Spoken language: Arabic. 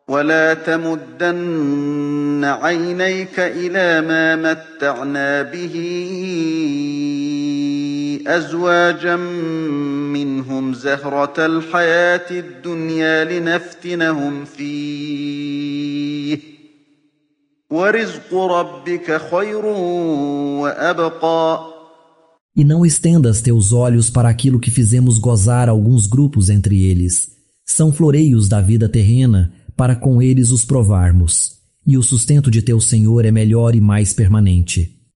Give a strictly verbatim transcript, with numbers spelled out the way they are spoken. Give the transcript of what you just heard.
ولا تمدن عينيك إلى ما متعنا به أزواجا منهم زهرة الحياة الدنيا لنفتنهم فيه ورزق ربك خير وأبقى. E não estendas teus olhos para aquilo que fizemos gozar alguns grupos entre eles. São floreios da vida terrena, para com eles os provarmos. E o sustento de teu Senhor é melhor e mais permanente.